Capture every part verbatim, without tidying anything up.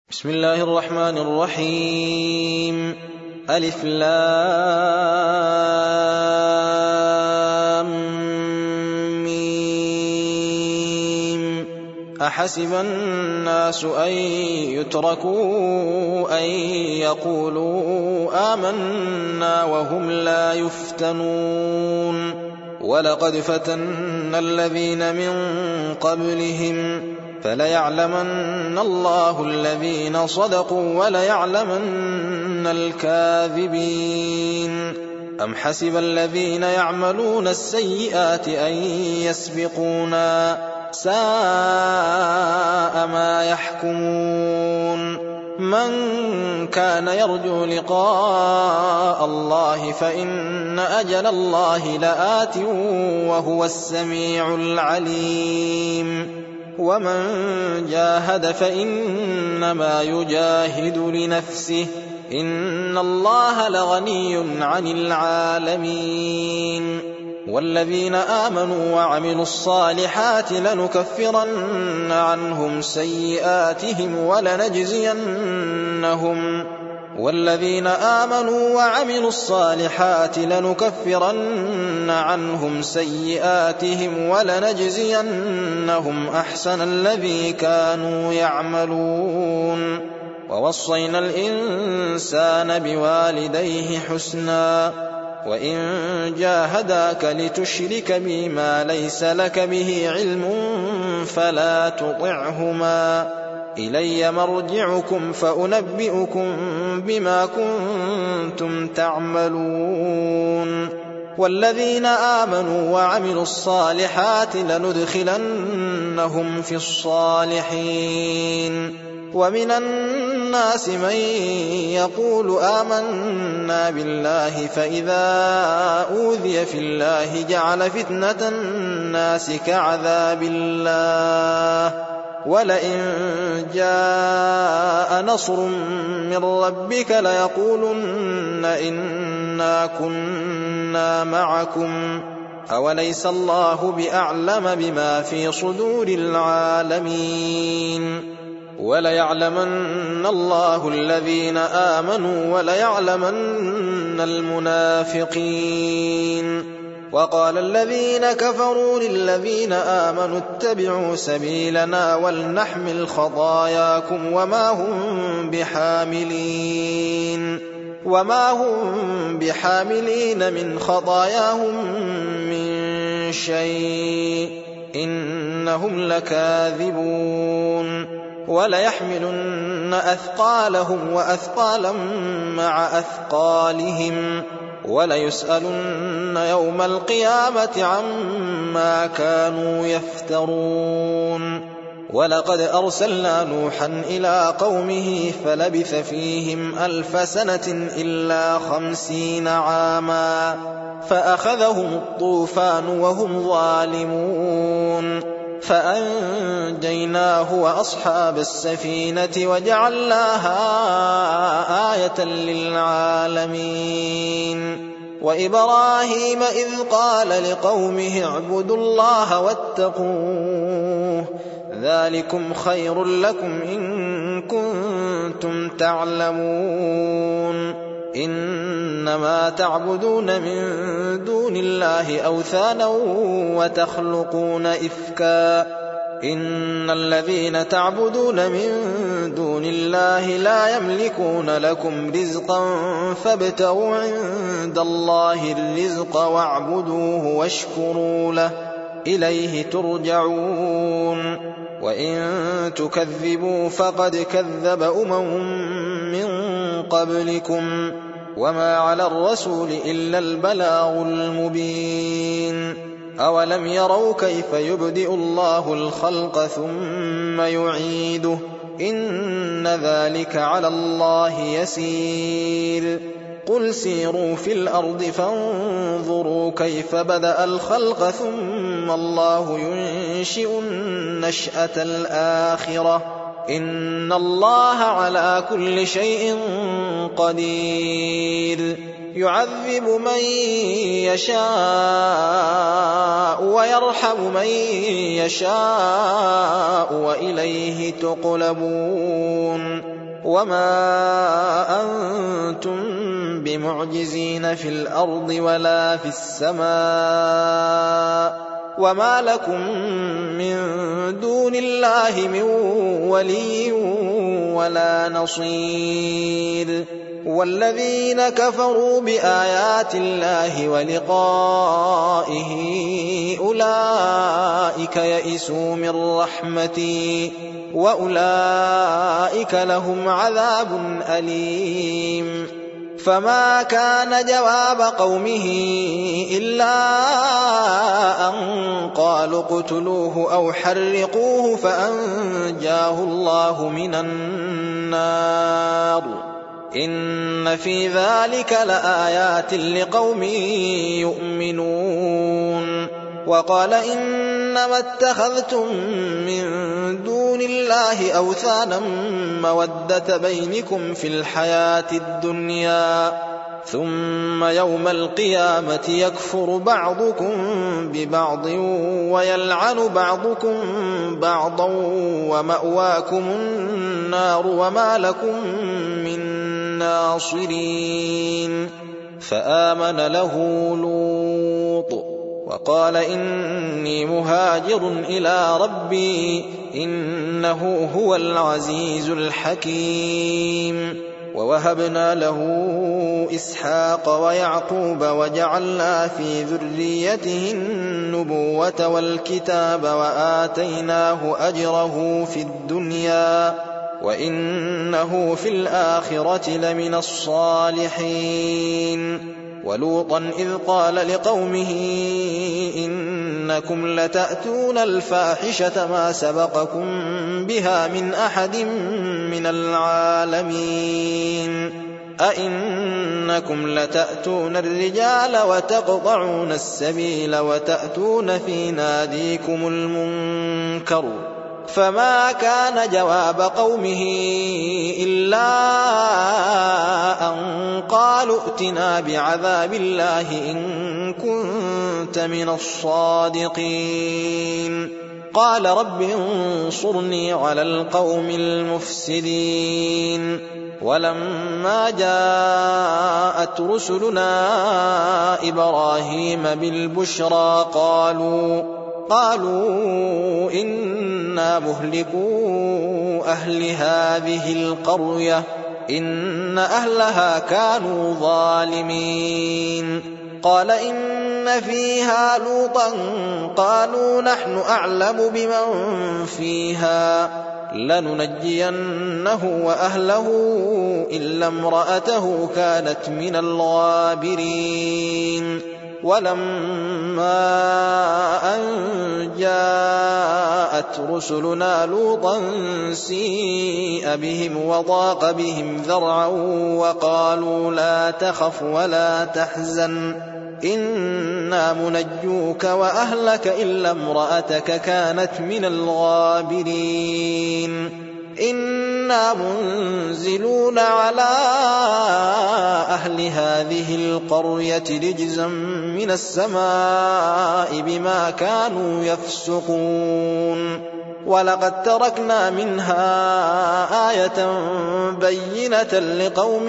بسم الله الرحمن الرحيم. ألف لام ميم. أحسب الناس أن يتركوا أن يقولوا آمنا وهم لا يفتنون ولقد فتنا الذين من قبلهم فليعلمن الله الذين صدقوا وليعلمن الكاذبين. أم حسب الذين يعملون السيئات أن يسبقونا ساء ما يحكمون. من كان يرجو لقاء الله فإن أجل الله لآت وهو السميع العليم. ومن جاهد فإنما يجاهد لنفسه إن الله لغني عن العالمين. والذين آمنوا وعملوا الصالحات لنكفرن عنهم سيئاتهم ولنجزينهم والذين آمنوا وعملوا الصالحات لنكفرن عنهم سيئاتهم ولنجزينهم أحسن الذي كانوا يعملون. ووصينا الإنسان بوالديه حسنا وإن جاهداك لتشرك بي ما ليس لك به علم فلا تطعهما إلي مرجعكم فأنبئكم بما كنتم تعملون. والذين آمنوا وعملوا الصالحات لندخلنهم في الصالحين. ومن الناس من يقول آمنا بالله فإذا أوذي في الله جعل فتنة الناس كعذاب الله ولئن جاء نصر من ربك ليقولن إنا كنا معكم أوليس الله بأعلم بما في صدور العالمين. وليعلمن الله الذين آمنوا وليعلمن المنافقين. وقال الذين كفروا للذين آمنوا اتبعوا سبيلنا ولنحمل خطاياكم وما هم بحاملين وما هم بحاملين من خطاياهم من شيء إنهم لكاذبون. وليحملن أثقالهم وأثقالا مع أثقالهم وليسألن يوم القيامة عما كانوا يفترون. ولقد أرسلنا نوحا إلى قومه فلبث فيهم ألف سنة إلا خمسين عاما فأخذهم الطوفان وهم ظالمون فأنجيناه وأصحاب السفينة وجعلناها آية للعالمين. وإبراهيم إذ قال لقومه اعبدوا الله واتقوه ذلكم خير لكم إن كنتم تعلمون. إنما تعبدون من دون الله أوثانا وتخلقون إفكا إن الذين تعبدون من دون الله لا يملكون لكم رزقا فابتغوا عند الله الرزق واعبدوه واشكروا له إليه ترجعون. وإن تكذبوا فقد كذب أمم من قبلكم وما على الرسول إلا البلاغ المبين. أولم يروا كيف يبدئ الله الخلق ثم يعيده إن ذلك على الله يسير. قل سيروا في الأرض فانظروا كيف بدأ الخلق ثم الله ينشئ النشأة الآخرة إن الله على كل شيء قدير. يعذب من يشاء ويرحم من يشاء وإليه تقلبون وما أنتم بمعجزين في الأرض ولا في السماء وما لكم من دون الله من ولي ولا نصير والذين كفروا بآيات الله ولقائه أولئك يئسوا من رحمتي وأولئك لهم عذاب أليم فما كان جواب قومه إلا أن قالوا اقتلوه أو حرقوه فأنجاه الله من النار إن في ذلك لآيات لقوم يؤمنون وقال إنما اتخذتم من دون الله أوثانا مودة بينكم في الحياة الدنيا ثم يوم القيامة يكفر بعضكم ببعض ويلعن بعضكم بعضا ومأواكم النار وما لكم من ناصرين فآمن له لوط وقال إني مهاجر إلى ربي إنه هو العزيز الحكيم ووهبنا له إسحاق ويعقوب وجعلنا في ذريته النبوة والكتاب وآتيناه أجره في الدنيا وإنه في الآخرة لمن الصالحين ولوطا إذ قال لقومه إنكم لتأتون الفاحشة ما سبقكم بها من أحد من العالمين أئنكم لتأتون الرجال وتقطعون السبيل وتأتون في ناديكم المنكر فما كان جواب قومه إلا أن قالوا ائتنا بعذاب الله إن كنت من الصادقين قال رب انصرني على القوم المفسدين ولما جاءت رسلنا إبراهيم بالبشرى قالوا قالوا إنا مهلكو أهل هذه القرية إن أهلها كانوا ظالمين قال إن فيها لوطا قالوا نحن أعلم بمن فيها لننجينه وأهله إلا امرأته كانت من الغابرين ولما أن جاءت رسلنا لوطا سيء بهم وضاق بهم ذرعا وقالوا لا تخف ولا تحزن إنا منجوك وأهلك إلا امرأتك كانت من الغابرين إنا منزلون على أهل هذه القرية رجزا من السماء بما كانوا يفسقون ولقد تركنا منها آية بينة لقوم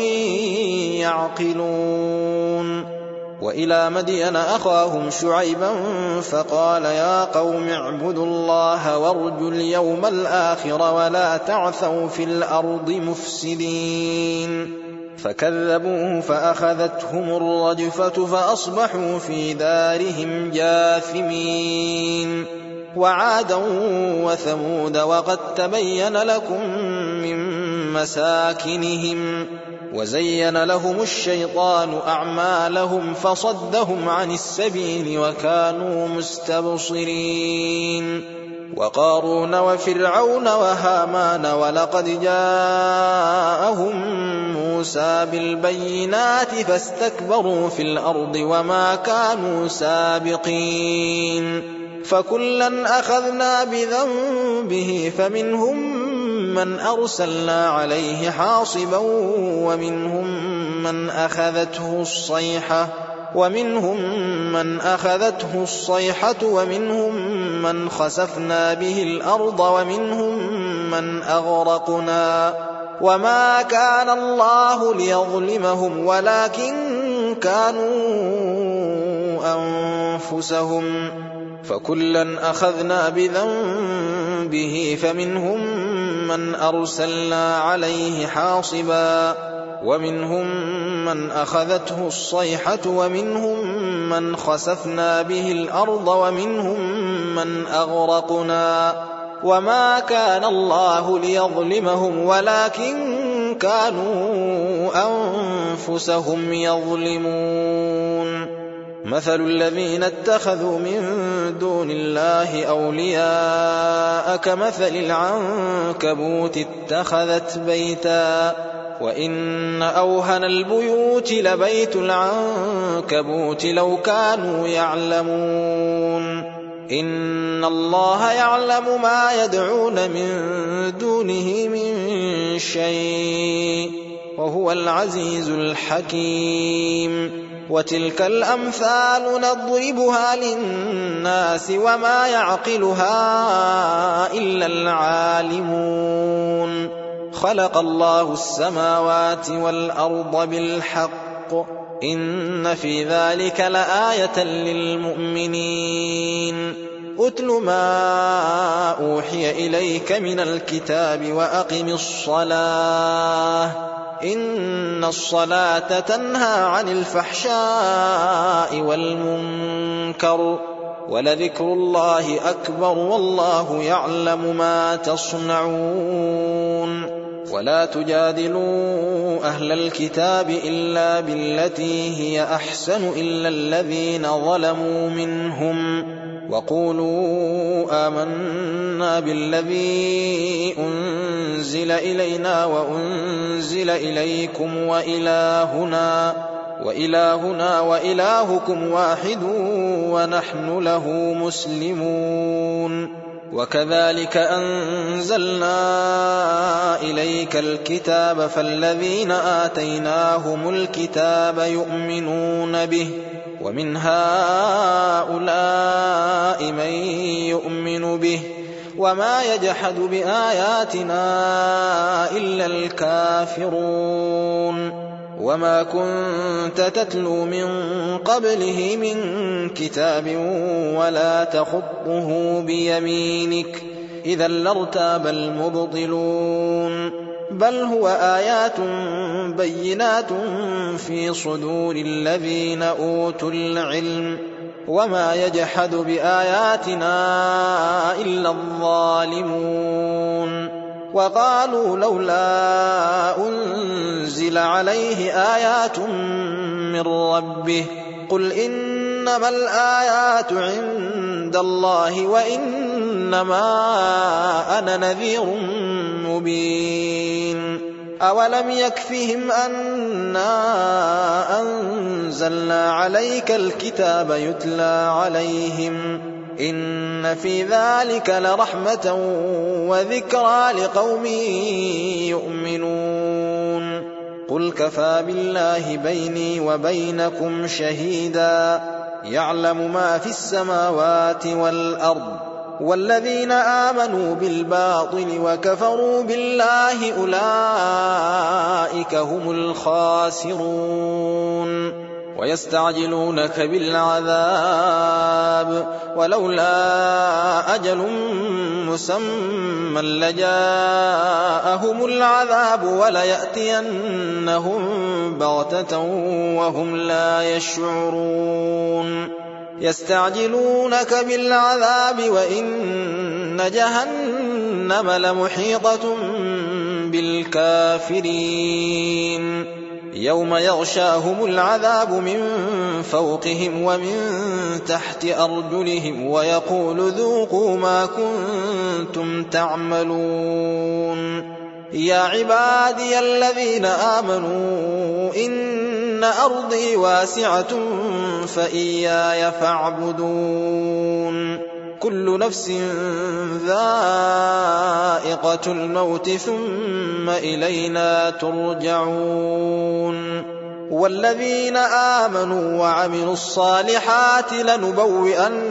يعقلون وإلى مدين أخاهم شعيبا فقال يا قوم اعبدوا الله وارجوا اليوم الآخر ولا تعثوا في الأرض مفسدين فكذبوه فأخذتهم الرجفة فأصبحوا في دارهم جاثمين وعادا وثمود وقد تبين لكم من مساكنهم وزين لهم الشيطان أعمالهم فصدهم عن السبيل وكانوا مستبصرين وقارون وفرعون وهامان ولقد جاءهم موسى بالبينات فاستكبروا في الأرض وما كانوا سابقين فكلا أخذنا بذنبه فمنهم من أرسلنا عليه حاصبا ومنهم من أخذته الصيحة ومنهم من أخذته الصيحة ومنهم من خسفنا به الأرض ومنهم من أغرقنا وما كان الله ليظلمهم ولكن كانوا أنفسهم، فكلا أخذنا بذنبه فمنهم من أرسلنا عليه حاصبا ومنهم من أخذته الصيحة ومنهم من خسفنا به الأرض ومنهم من أغرقنا. وما كان الله ليظلمهم ولكن كانوا أنفسهم يظلمون. مثل الذين اتخذوا من دون الله أولياء كمثل العنكبوت اتخذت بيتا وإن أوهن البيوت لبيت العنكبوت لو كانوا يعلمون. إن الله يعلم ما يدعون من دونه من شيء وهو العزيز الحكيم. وتلك الأمثال نضربها للناس وما يعقلها إلا العالمون. خلق الله السماوات والأرض بالحق إن في ذلك لآية للمؤمنين. أتل ما أوحي إليك من الكتاب وأقم الصلاة إن الصلاة تنهى عن الفحشاء والمنكر ولذكر الله أكبر والله يعلم ما تصنعون. ولا تجادلوا أهل الكتاب إلا بالتي هي أحسن إلا الذين ظلموا منهم وقولوا آمنا بالذي أنزل إلينا وأنزل إليكم وإلهنا وإلهنا وإلهكم واحد ونحن له مسلمون. وكذلك أنزلنا إليك الكتاب فالذين آتيناهم الكتاب يؤمنون به ومن هؤلاء من يؤمن به وما يجحد بآياتنا إلا الكافرون. وما كنت تتلو من قبله من كتاب ولا تخطه بيمينك إذا لارتاب المبطلون. بل هو آيات بينات في صدور الذين أوتوا العلم وما يجحد بآياتنا إلا الظالمون. وقالوا لولا أنزل عليه آيات من ربه قل إنما الآيات عند الله وإنما أنا نذير مبين. أولم يكفهم أنا أنزلنا عليك الكتاب يتلى عليهم إن في ذلك لرحمة وذكرى لقوم يؤمنون. قل كفى بالله بيني وبينكم شهيدا يعلم ما في السماوات والأرض والذين آمنوا بالباطل وكفروا بالله أولئك هم الخاسرون. ويستعجلونك بالعذاب ولولا أجل مسمى لجاءهم العذاب وليأتينهم بغتة وهم لا يشعرون. يستعجلونك بالعذاب وإن جهنم لمحيطة بالكافرين. يوم يغشاهم العذاب من فوقهم ومن تحت أرجلهم ويقول ذوقوا ما كنتم تعملون. يا عبادي الذين آمنوا إن أرضي واسعة فإياي فاعبدون. كل نفس ذائقة الموت ثم إلينا ترجعون. والذين آمنوا وعملوا الصالحات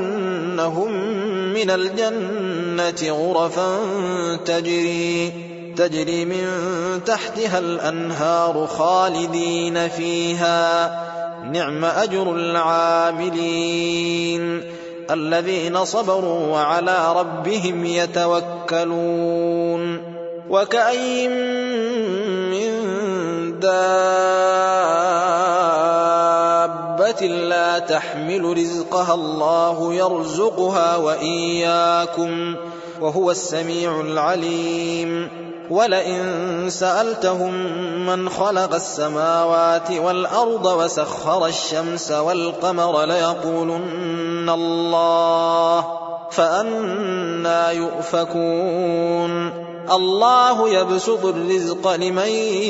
لنبوئنهم من الجنة غرفا تجري تجري من تحتها الأنهار خالدين فيها نعم أجر العاملين الذين صبروا وعلى ربهم يتوكلون وكأين من دابة لا تحمل رزقها الله يرزقها وإياكم وهو السميع العليم ولئن سألتهم من خلق السماوات والأرض وسخر الشمس والقمر ليقولن الله فأنى يؤفكون الله يبسط الرزق لمن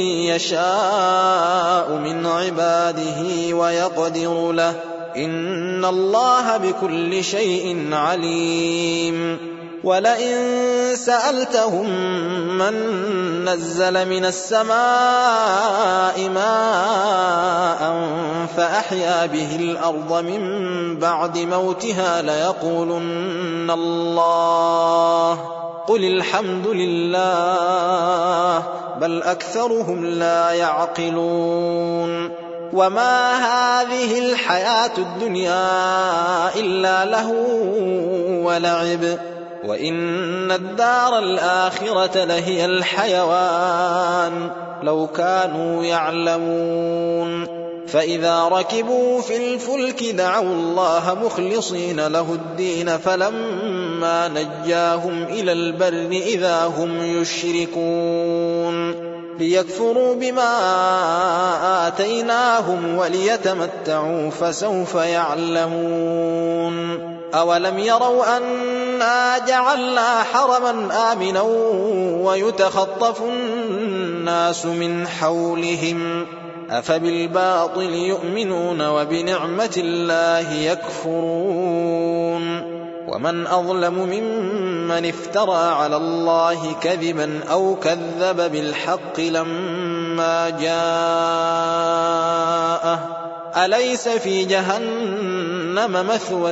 يشاء من عباده ويقدر له إن الله بكل شيء عليم ولئن سألتهم من نزل من السماء ماء فأحيا به الأرض من بعد موتها ليقولن الله قل الحمد لله بل أكثرهم لا يعقلون وما هذه الحياة الدنيا إلا لهو ولعب وإن الدار الآخرة لهي الحيوان لو كانوا يعلمون فإذا ركبوا في الفلك دعوا الله مخلصين له الدين فلما نجاهم إلى البر إذا هم يشركون ليكفروا بما آتيناهم وليتمتعوا فسوف يعلمون أولم يروا أنا جعلنا حرما آمنا ويتخطف الناس من حولهم أفبالباطل يؤمنون وبنعمة الله يكفرون ومن أظلم ممن افترى على الله كذبا أو كذب بالحق لما جاءه أليس في جهنم مثوى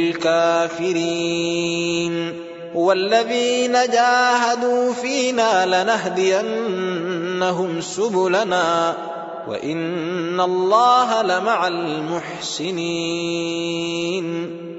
للكافرين والذين جاهدوا فينا لنهدينهم سبلنا وإن الله لمع المحسنين